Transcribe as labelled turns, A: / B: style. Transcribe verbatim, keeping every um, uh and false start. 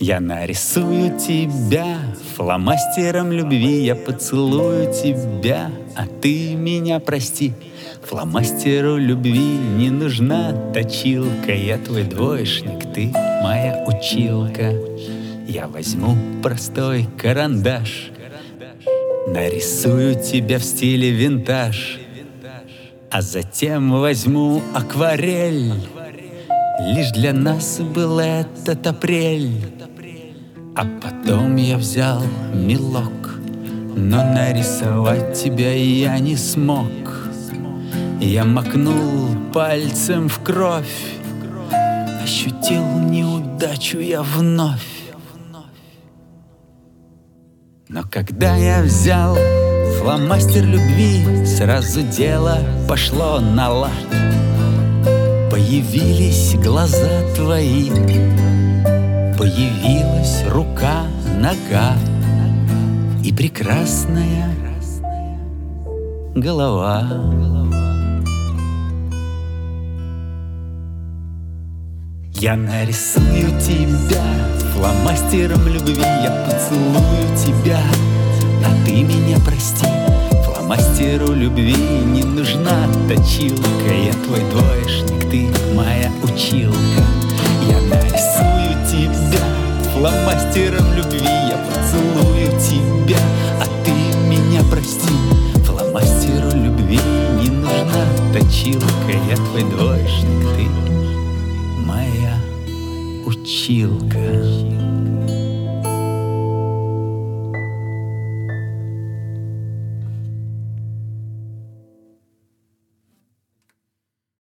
A: Я нарисую тебя фломастером любви, я поцелую тебя, а ты меня прости. Фломастеру любви не нужна точилка, я твой двоечник, ты моя училка. Я возьму простой карандаш, нарисую тебя в стиле винтаж, а затем возьму акварель. Лишь для нас был этот апрель. А потом я взял мелок, но нарисовать тебя я не смог. Я макнул пальцем в кровь, ощутил неудачу я вновь. Но когда я взял фломастер любви, сразу дело пошло на лад. Появились глаза твои, появилась рука, нога и прекрасная голова. Я нарисую тебя фломастером любви, я поцелую тебя, а ты меня прости. Фломастеру любви не нужна точилка, я твой двоечник, ты моя училка. Я нарисую тебя фломастером любви, я поцелую тебя, а ты меня прости. Фломастеру любви не нужна точилка, я твой двоечник, ты моя училка.